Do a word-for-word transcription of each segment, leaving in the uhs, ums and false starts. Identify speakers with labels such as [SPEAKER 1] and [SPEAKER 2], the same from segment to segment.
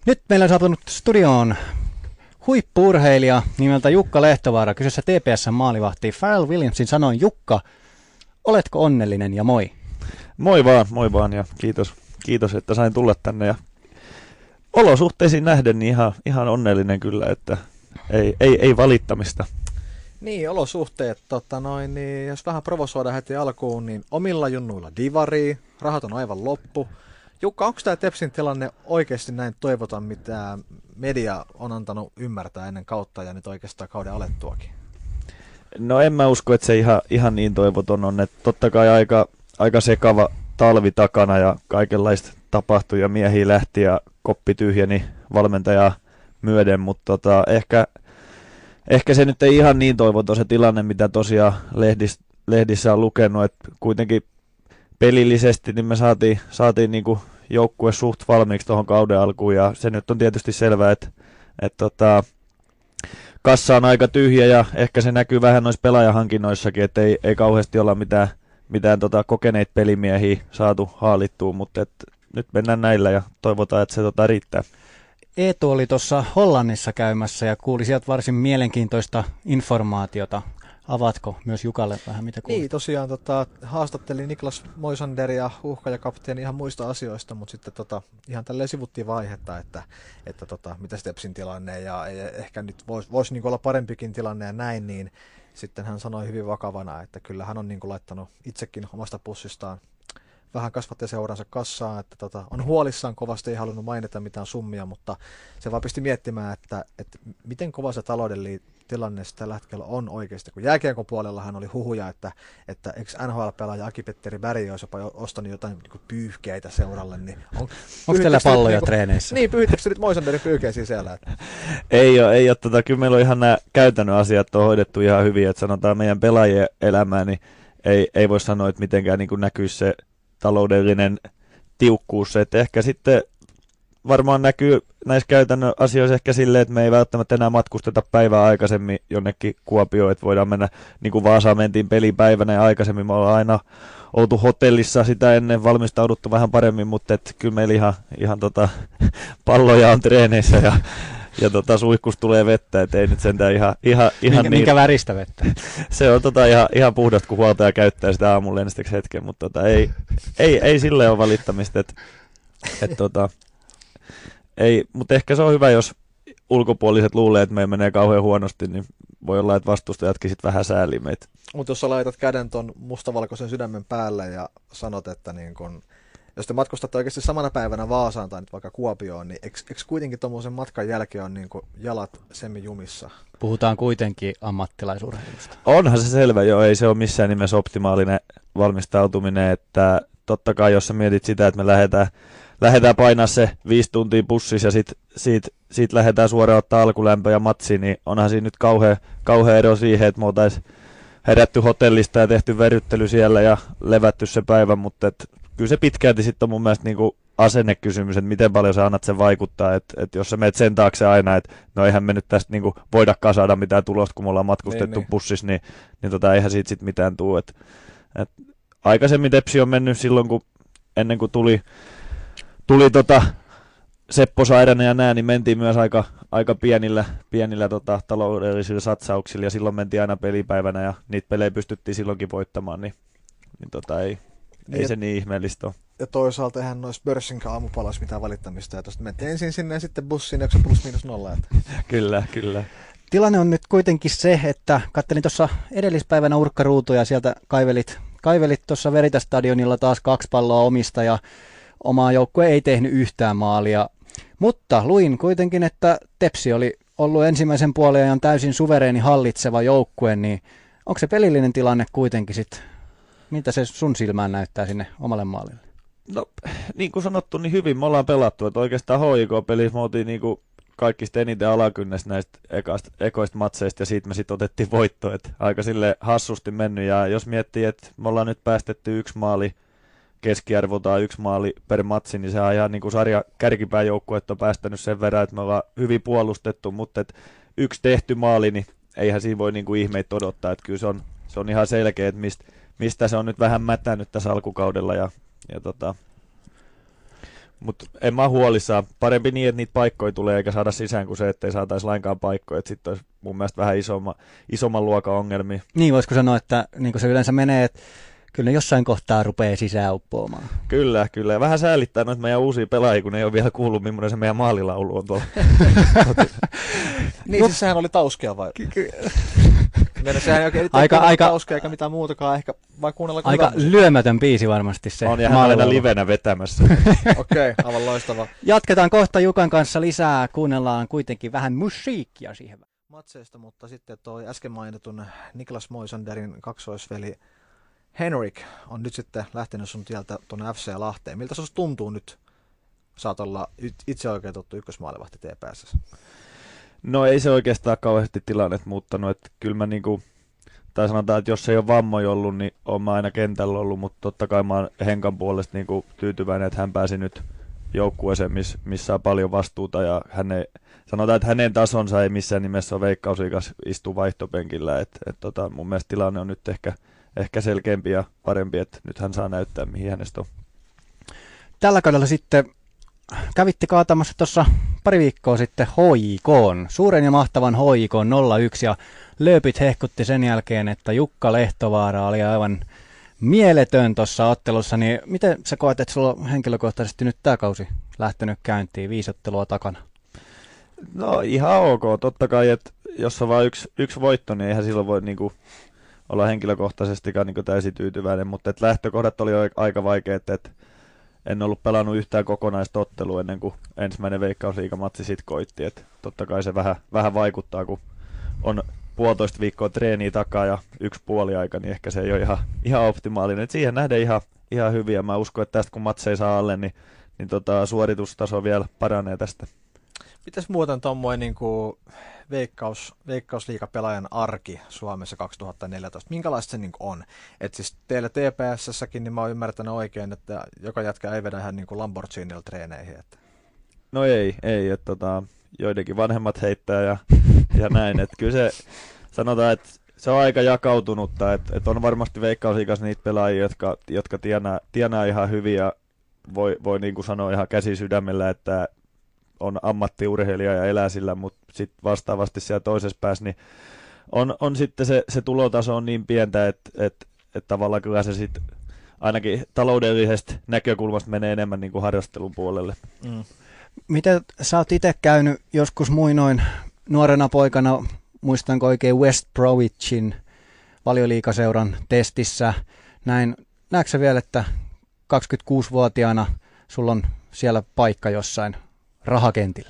[SPEAKER 1] Nyt meillä on saapunut studioon huippu-urheilija nimeltä Jukka Lehtovaara. Kyseessä T P S:n maalivahti Pharrell Williamsin sanoin. Jukka, oletko onnellinen ja moi?
[SPEAKER 2] Moi vaan, moi vaan ja kiitos, kiitos että sain tulla tänne. Ja olosuhteisiin nähden niin ihan, ihan onnellinen kyllä, että ei, ei, ei valittamista.
[SPEAKER 3] Niin, olosuhteet, tota noin, niin jos vähän provosoidaan heti alkuun, niin omilla junnuilla divarii, rahat on aivan loppu. Jukka, onko tämä Tepsin tilanne oikeasti näin toivotan, mitä media on antanut ymmärtää ennen kautta ja nyt oikeastaan kauden alettuakin?
[SPEAKER 2] No en mä usko, että se ihan, ihan niin toivoton on, että totta kai aika, aika sekava talvi takana ja kaikenlaista tapahtui ja miehiä lähti ja koppi tyhjeni valmentajaa myöden, mutta tota, ehkä, ehkä se nyt ei ihan niin toivoton se tilanne, mitä tosiaan lehdis, lehdissä on lukenut, että kuitenkin pelillisesti niin me saatiin, saatiin niinku joukkue suht valmiiksi tuohon kauden alkuun ja se nyt on tietysti selvää, että et tota, kassa on aika tyhjä ja ehkä se näkyy vähän noissa pelaajahankinnoissakin, että ei, ei kauheasti olla mitään, mitään tota kokeneita pelimiehiä saatu haalittua, mutta et nyt mennään näillä ja toivotaan, että se tota riittää.
[SPEAKER 1] Eetu oli tuossa Hollannissa käymässä ja kuuli sieltä varsin mielenkiintoista informaatiota. Avaatko myös Jukalle vähän mitä kuulit?
[SPEAKER 3] Niin, tosiaan tota, haastattelin Niklas Moisanderia, uhkaajakapteeni ihan muista asioista, mutta sitten tota, ihan tälleen sivuttiin vaihetta, että, että tota, mitä Tepsin tilanne ja, ja ehkä nyt voisi vois niinku olla parempikin tilanne ja näin, niin sitten hän sanoi hyvin vakavana, että kyllä hän on niinku laittanut itsekin omasta pussistaan vähän kasvattajaseuransa kassaan, että tota, on huolissaan kovasti, ei halunnut mainita mitään summia, mutta se vaan pisti miettimään, että, että miten kova se taloudellinen tilanne tällä hetkellä on oikeasti, kun jääkiekon puolellahan oli huhuja, että, että eikö N H L-pelaaja Aki-Petteri Berg olisi jopa ostanut jotain niin pyyhkeitä seuralle, niin on,
[SPEAKER 1] onko teillä palloja
[SPEAKER 3] niin,
[SPEAKER 1] treeneissä?
[SPEAKER 3] Niin, pyyhittekö nyt Moisanderin pyyhkeisiä siellä? Että?
[SPEAKER 2] Ei ole, ei ole tota, kyllä meillä on ihan nämä käytännön asiat on hoidettu ihan hyvin, että sanotaan meidän pelaajien elämää, niin ei, ei voi sanoa, että mitenkään niin kuin näkyisi se taloudellinen tiukkuus, että ehkä sitten varmaan näkyy näissä käytännön asioissa ehkä silleen, että me ei välttämättä enää matkusteta päivää aikaisemmin jonnekin Kuopioon, että voidaan mennä, niin kuin Vaasaan mentiin pelipäivänä ja aikaisemmin me ollaan aina oltu hotellissa sitä ennen, valmistauduttu vähän paremmin, mutta et kyllä meillä ihan, ihan tota, palloja on treeneissä ja Ja tota, suihkus tulee vettä, et ei nyt sentään ihan, ihan, ihan
[SPEAKER 1] minkä,
[SPEAKER 2] niin.
[SPEAKER 1] Minkä väristä vettä?
[SPEAKER 2] Se on tota ihan, ihan puhdasta, kun huoltaja käyttää sitä aamulla ennesteksi hetken, mutta tota, ei, ei, ei silleen ole valittamista. Et, et, tota, ei, mutta ehkä se on hyvä, jos ulkopuoliset luulee, että me menee kauhean huonosti, niin voi olla, että vastustajatkin sit vähän säälii meitä.
[SPEAKER 3] Mutta jos sä laitat käden ton mustavalkoisen sydämen päälle ja sanot, että niin kun jos te matkustatte oikeasti samana päivänä Vaasaan tai nyt vaikka Kuopioon, niin eikö, eikö kuitenkin tuommoisen matkan jälkeen on niin kuin jalat semi-jumissa?
[SPEAKER 1] Puhutaan kuitenkin ammattilaisurheilusta.
[SPEAKER 2] Onhan se selvä, joo, ei se ole missään nimessä optimaalinen valmistautuminen, että totta kai jos sä mietit sitä, että me lähdetään, lähdetään painaa se viisi tuntia bussissa ja sit, siitä, siitä lähdetään suoraan ottaa alkulämpö ja matsi, niin onhan siinä nyt kauhean, kauhean ero siihen, että me oltaisiin herätty hotellista ja tehty veryttely siellä ja levätty se päivä, mutta et kyllä se pitkälti sitten on mun mielestä niinku asennekysymys, että miten paljon sä annat sen vaikuttaa, että et jos sä menet sen taakse aina, että no eihän me nyt tästä niinku voidakaan saada mitään tulosta, kun me ollaan matkustettu niin, bussissa, niin, niin tota, eihän siitä sitten mitään tule. Et, et aikaisemmin Tepsi on mennyt silloin, kun ennen kuin tuli, tuli tota Seppo sairaana ja nää, niin mentiin myös aika, aika pienillä, pienillä tota, taloudellisilla satsauksilla ja silloin mentiin aina pelipäivänä ja niitä pelejä pystyttiin silloinkin voittamaan, niin, niin tota, ei, ei ja, se niin ihmeellistä ole.
[SPEAKER 3] Ja toisaalta eihän noissa Börssinkaan aamupalas mitään valittamista ja tuosta mentiin ensin sinne ja sitten bussiin, eikö se plus miinus nolla? Että.
[SPEAKER 2] Kyllä, kyllä.
[SPEAKER 1] Tilanne on nyt kuitenkin se, että kattelin tuossa edellispäivänä urkkaruutuja ja sieltä kaivelit, kaivelit tuossa Veritas-stadionilla taas kaksi palloa omista ja oma joukkue ei tehnyt yhtään maalia. Mutta luin kuitenkin, että Tepsi oli ollut ensimmäisen puolen täysin suvereeni hallitseva joukkue, niin onko se pelillinen tilanne kuitenkin sitten, miltä se sun silmään näyttää sinne omalle maalille?
[SPEAKER 2] No niin kuin sanottu, niin hyvin me ollaan pelattu, että oikeastaan H I K-pelissä me oltiin niin kuin kaikista eniten alakynnessä näistä ekoista, ekoista matseista ja siitä me sitten otettiin voitto, että aika sille hassusti mennyt ja jos miettii, että me ollaan nyt päästetty yksi maali keskiarvoltaan yksi maali per matsi, niin se on ihan niin kuin sarja kärkipääjoukkue, että on päästänyt sen verran, että me ollaan hyvin puolustettu, mutta että yksi tehty maali, niin eihän siinä voi niin kuin ihmeitä odottaa, että kyllä se on, se on ihan selkeä, että mistä, mistä se on nyt vähän mätänyt tässä alkukaudella ja, ja tota, Mutta en mä huolissaan. Parempi niin, että niitä paikkoja tulee eikä saada sisään kuin se, ettei saataisi lainkaan paikkoja. Sitten olisi mun mielestä vähän isomma, isomman luokan ongelmia.
[SPEAKER 1] Niin, voisiko sanoa, että niin kuin se yleensä menee, että kyllä ne jossain kohtaa rupeaa sisään uppoamaan.
[SPEAKER 2] Kyllä, kyllä. Ja vähän säälittää noita meidän uusia pelaajia, kun ne ei ole vielä kuullut, millainen se meidän maalilaulu on tuolla.
[SPEAKER 3] Niin, siis sehän oli tauskea vai? Meidän sehän ei oikein
[SPEAKER 1] aika, aika,
[SPEAKER 3] tauskea eikä mitään muutakaan, ehkä vai kuunnella
[SPEAKER 1] aika lyömätön biisi varmasti se.
[SPEAKER 2] On ja hän aina livenä vetämässä.
[SPEAKER 3] Okei, okay, aivan loistava.
[SPEAKER 1] Jatketaan kohta Jukan kanssa lisää, kuunnellaan kuitenkin vähän musiikkia siihen.
[SPEAKER 3] Matseista, mutta sitten toi äsken mainitun Niklas Moisanderin kaksoisveli Henrik on nyt sitten lähtenyt sun tieltä tuonne F C Lahteen. Miltä se tuntuu nyt? Saat olla itse oikeutettu ykkösmaalivahti T P S.
[SPEAKER 2] No ei se oikeastaan kauheasti tilannet muuttanut. Että kyllä mä niinku, tai sanotaan, että jos ei ole vammoja ollut, niin oon mä aina kentällä ollut, mutta totta kai mä oon Henkan puolesta niinku tyytyväinen, että hän pääsi nyt joukkueeseen, miss, missä on paljon vastuuta ja hän ei, sanotaan, että hänen tasonsa ei missään nimessä ole Veikkausliigassa istu vaihtopenkillä. Et, et tota, mun mielestä tilanne on nyt ehkä Ehkä selkeämpi ja parempi, että nyt hän saa näyttää, mihin hänestä on.
[SPEAKER 1] Tällä kaudella sitten kävitte kaatamassa tuossa pari viikkoa sitten H J K:n, suuren ja mahtavan H J K:n nolla yksi, ja lööpit hehkutti sen jälkeen, että Jukka Lehtovaara oli aivan mieletön tuossa ottelussa. Niin miten sä koet, että sulla on henkilökohtaisesti nyt tämä kausi lähtenyt käyntiin, viisi ottelua takana?
[SPEAKER 2] No ihan ok, totta kai, että jos on vain yksi, yksi voitto, niin eihän silloin voi niinku olla henkilökohtaisestikaan niin täysin tyytyväinen, mutta et lähtökohdat oli aika vaikeat, että en ollut pelannut yhtään kokonaista ottelua ennen kuin ensimmäinen Veikkausliigamatsi sit koitti, että totta kai se vähän, vähän vaikuttaa, kun on puolitoista viikkoa treeniä takaa ja yksi puoli aika, niin ehkä se ei ole ihan, ihan optimaalinen. Et siihen nähden ihan, ihan hyviä. Mä uskon, että tästä kun matseja saa alle, niin, niin tota, suoritustaso vielä paranee tästä.
[SPEAKER 3] Mitäs muuten tuommoinen niin kuin veikkaus, veikkausliigapelaajan arki Suomessa kaksituhattaneljätoista, minkälaista se niin kuin on? Et siis teillä T P S:ssäkin, niin mä oon ymmärtänyt oikein, että joka jätkä ei vedä ihan niin kuin Lamborghinilla treeneihin. Että.
[SPEAKER 2] No ei, ei että tota, joidenkin vanhemmat heittää ja, ja näin. Että kyllä se, sanotaan, että se on aika jakautunutta, että, että on varmasti Veikkausliigassa niitä pelaajia, jotka, jotka tienaa, tienaa ihan hyvin ja voi, voi niin kuin sanoa ihan käsi sydämellä, että on ammattiurheilija ja elää sillä, mutta sitten vastaavasti siellä toisessa päässä, niin on, on sitten se, se tulotaso on niin pientä, että et, et tavallaan kyllä se sitten ainakin taloudellisesta näkökulmasta menee enemmän niin kuin harrastelun puolelle.
[SPEAKER 1] Mm. Miten sä oot itse käynyt joskus muinoin nuorena poikana, muistanko oikein West Bromwichin Valioliigaseuran testissä, näin, näetkö sä vielä, että kaksikymmentäkuusivuotiaana sulla on siellä paikka jossain rahakentillä?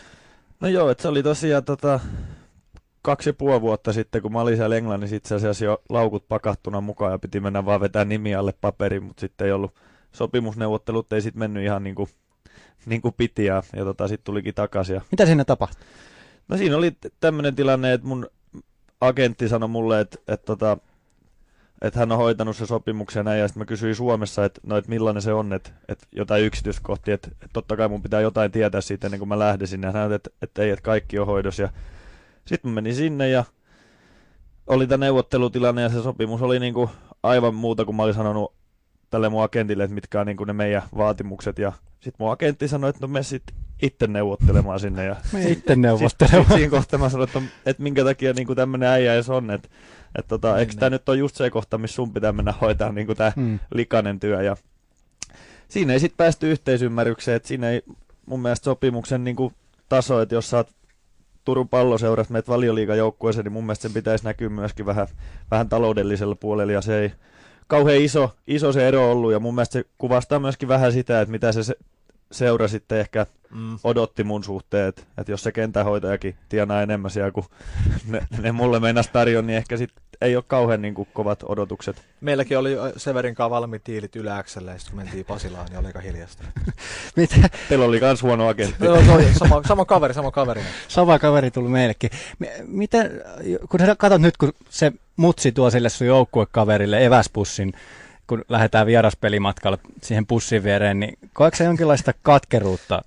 [SPEAKER 2] No joo, että se oli tosiaan tota, kaksi ja puoli vuotta sitten, kun mä olin siellä Englannissa itse asiassa jo laukut pakattuna mukaan ja piti mennä vaan vetää nimi alle paperiin, mutta sitten ei ollut sopimusneuvottelut, ei sitten mennyt ihan niin kuin, niin kuin piti ja, ja tota, sitten tulikin takaisin. Ja...
[SPEAKER 1] Mitä siinä tapahtui?
[SPEAKER 2] No siinä oli tämmöinen tilanne, että mun agentti sanoi mulle, että, että, että, että hän on hoitanut se sopimuksen näin, ja sitten mä kysyin Suomessa, että, no, että millainen se on, että, että jotain yksityiskohtia, että, että totta kai mun pitää jotain tietää siitä ennen kuin mä lähden sinne, ja hän että, että ei, että kaikki on hoidossa, ja sitten mä menin sinne, ja oli tämä neuvottelutilanne, ja se sopimus oli niin kuin aivan muuta kuin mä olin sanonut tälle mun agentille, että mitkä on niin kuin ne meidän vaatimukset, ja sitten mun agentti sanoi, että no me sitten itse neuvottelemaan sinne. Ja
[SPEAKER 1] me itse neuvottelemaan.
[SPEAKER 2] Sitten siinä kohtaa mä sanoin, että, että minkä takia niin kuin tämmöinen äijä edes on, että, että tota, niin, eikö niin. Tämä nyt ole just se kohta, missä sun pitää mennä hoitaa niin kuin tämä hmm. likainen työ. Ja siinä ei sitten päästy yhteisymmärrykseen, että siinä ei mun mielestä sopimuksen niin kuin taso, että jos sä oot Turun Palloseurasta meet Valioliigajoukkueeseen, niin mun mielestä sen pitäisi näkyä myöskin vähän, vähän taloudellisella puolella, ja se ei kauhean iso, iso se ero ollut, ja mun mielestä se kuvastaa myöskin vähän sitä, että mitä se, se seura sitten ehkä mm. odotti mun suhteen, että, että jos se kentähoitajakin tienaa enemmän siellä kuin ne, ne mulle meinas tarjon, niin ehkä sitten ei ole kauhean niin kuin kovat odotukset.
[SPEAKER 3] Meilläkin oli Severin kanssa valmiit tiilit Ylä-Äkselle, ja sitten kun mentiin Pasilaan, niin oli aika hiljasta.
[SPEAKER 2] Mitä? Teillä oli kans huono agentti.
[SPEAKER 3] sama, sama kaveri, sama kaveri.
[SPEAKER 1] Sama kaveri tuli meillekin. Miten, kun sä katsot nyt, kun se mutsi tuo sille sun joukkuekaverille eväspussin, kun lähdetään vieraspelimatkalle siihen pussin viereen, niin koetko sä jonkinlaista katkeruutta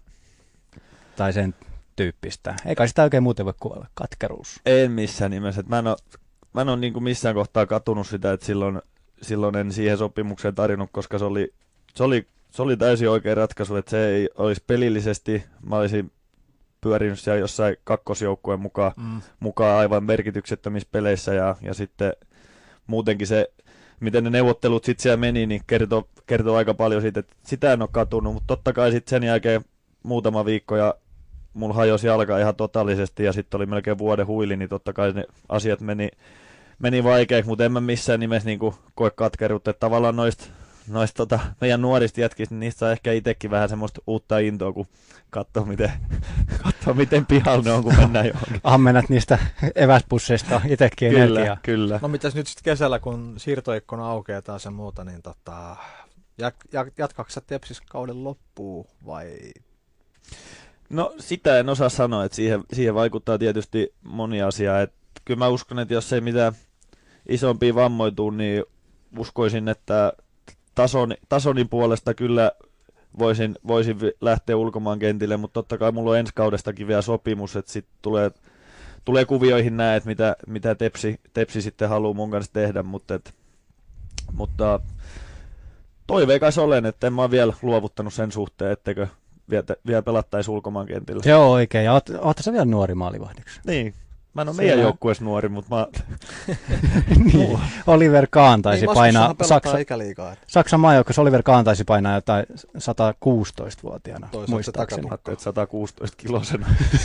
[SPEAKER 1] tai sen tyyppistä? Eikä sitä oikein muuten voi kuolla, katkeruus.
[SPEAKER 2] En missään nimessä. Mä en ole, mä en ole niin kuin missään kohtaa katunut sitä, että silloin, silloin en siihen sopimukseen tarjonnut, koska se oli, se oli se oli täysin oikea ratkaisu, että se ei olisi pelillisesti, mä olisin pyörinyt siellä jossain kakkosjoukkueen mukaan, mm. mukaan aivan merkityksettömissä peleissä ja, ja sitten muutenkin se, miten ne neuvottelut sitten siellä meni, niin kertoo, kertoo aika paljon siitä, että sitä en ole katunut, mutta totta kai sitten sen jälkeen muutama viikko ja mulla hajosi jalka ihan totaalisesti ja sitten oli melkein vuoden huili, niin totta kai ne asiat meni, meni vaikeaksi, mutta en mä missään nimessä niinku koe katkeruutta, että tavallaan noista noist tota, meidän nuorista jätkistä, niin niistä saa ehkä itsekin vähän semmoista uutta intoa, kun katsoo miten, katsoo, miten pihalla ne on, kun mennään johonkin.
[SPEAKER 1] Ammennat niistä eväspusseista itsekin
[SPEAKER 2] Kyllä,
[SPEAKER 1] energiaa.
[SPEAKER 2] kyllä.
[SPEAKER 3] No mitäs nyt sitten kesällä, kun siirtoikkuna aukeaa taas ja muuta, niin tota, jat- jatkaako sä Tepsis kauden loppuun vai?
[SPEAKER 2] No sitä en osaa sanoa, että siihen, siihen vaikuttaa tietysti moni asia. Et kyllä mä uskon, että jos ei mitään isompia vammoituu, niin uskoisin, että tasoni, tasoni puolesta kyllä voisin, voisin lähteä ulkomaan kentille, mutta totta kai mulla on ensi kaudestakin vielä sopimus, että sitten tulee, tulee kuvioihin näin, että mitä, mitä tepsi, tepsi sitten haluaa mun kanssa tehdä, mutta, et, mutta toiveikas olen, että en mä ole vielä luovuttanut sen suhteen, etteikö vielä, vielä pelattaisi ulkomaan kentillä.
[SPEAKER 1] Se on oikein, ja oot, ootko sä vielä nuori maalivahdiksi?
[SPEAKER 2] Niin. Mä en ole meidän joukkueessa nuori, mutta mä...
[SPEAKER 1] niin. Oliver Kahn taisi
[SPEAKER 3] niin,
[SPEAKER 1] painaa...
[SPEAKER 3] Saksa,
[SPEAKER 1] Saksan maajoukkueessa Oliver Kahn taisi painaa jotain sata kuusitoista-vuotiaana,
[SPEAKER 3] muistaakseni.
[SPEAKER 2] sata kuusitoista kilosena.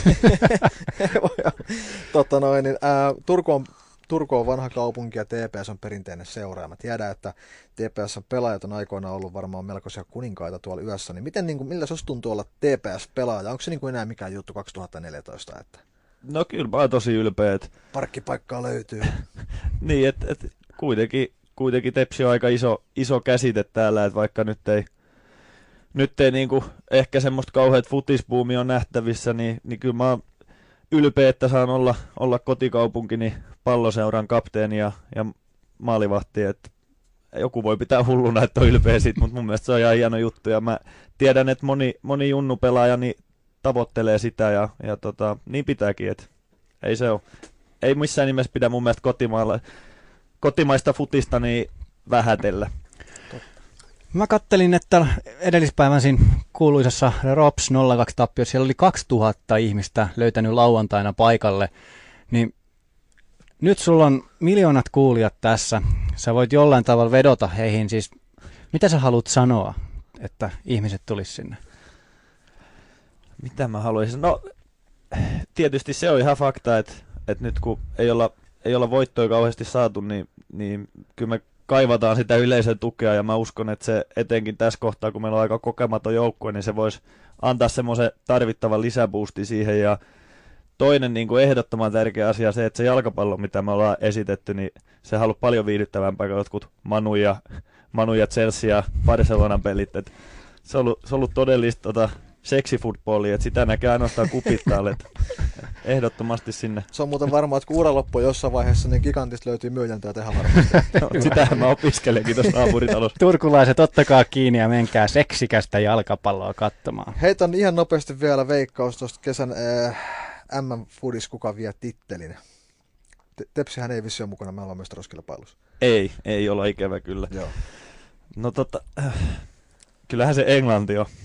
[SPEAKER 3] Totta noin, niin, ää, Turku, on, Turku on vanha kaupunki ja T P S on perinteinen seura. Mä tiedän, että T P S:n pelaajat on aikoinaan ollut varmaan melkoisia kuninkaita tuolla yössä. Niin miten, niin kuin, millä se tuntuu olla T P S-pelaaja? Onko se niin kuin enää mikään juttu kaksituhattaneljätoista? Että...
[SPEAKER 2] No kyllä mä oon tosi ylpeä. Et...
[SPEAKER 3] Parkkipaikkaa löytyy.
[SPEAKER 2] niin, että et, kuitenkin, kuitenkin Tepsi on aika iso, iso käsite täällä, että vaikka nyt ei, nyt ei niinku ehkä semmoista kauheat futisbuumia on nähtävissä, niin, niin kyllä mä oon ylpeä, että saan olla, olla kotikaupunkini Palloseuran kapteeni ja, ja maalivahti. Et joku voi pitää hulluna, että on ylpeä siitä, mutta mun mielestä se on ihan hieno juttu. Ja mä tiedän, että moni, moni junnupelaaja niin tavoittelee sitä ja, ja tota, niin pitääkin, että ei se ole. Ei missään nimessä pidä mun mielestä kotimaalla, kotimaista futista niin vähätellä.
[SPEAKER 1] Mä kattelin, että edellispäivän siinä kuuluisessa Rops nolla kaksi -tappiossa siellä oli kaksituhatta ihmistä löytänyt lauantaina paikalle, niin nyt sulla on miljoonat kuulijat tässä. Sä voit jollain tavalla vedota heihin, siis mitä sä haluat sanoa, että ihmiset tulis sinne?
[SPEAKER 2] Mitä mä haluaisin? No, tietysti se on ihan fakta, että, että nyt kun ei olla, ei olla voittoja kauheasti saatu, niin, niin kyllä me kaivataan sitä yleisön tukea, ja mä uskon, että se etenkin tässä kohtaa, kun meillä on aika kokematon joukkue, niin se voisi antaa semmoisen tarvittavan lisäboosti siihen, ja toinen niin kuin ehdottoman tärkeä asia se, että se jalkapallo, mitä me ollaan esitetty, niin se on ollut paljon viihdyttävämpää kuin jotkut Manu ja, Manu ja Chelsea ja Barcelonan pelit. Et se on ollut, se on ollut todellista tota, seksifutbollia, että sitä näkee ainoastaan kupittaalle, että ehdottomasti sinne.
[SPEAKER 3] Se on muuten varmaa, että kun ura loppuu jossain vaiheessa, niin Gigantista löytyy myyjäntöä tehdä varmasti.
[SPEAKER 2] No, sitähän mä opiskelenkin tuossa naapuritalossa.
[SPEAKER 1] Turkulaiset, ottakaa kiinni ja menkää seksikästä jalkapalloa katsomaan.
[SPEAKER 3] Heitän ihan nopeasti vielä veikkaus tuosta kesän äh, M M-fudis, kuka vie tittelin. Tepsihän ei vissi ole mukana maailmanmestaruuskilpailussa.
[SPEAKER 2] Ei, ei olla ikävä kyllä.
[SPEAKER 3] Joo.
[SPEAKER 2] No tota, äh, kyllähän se Englanti on.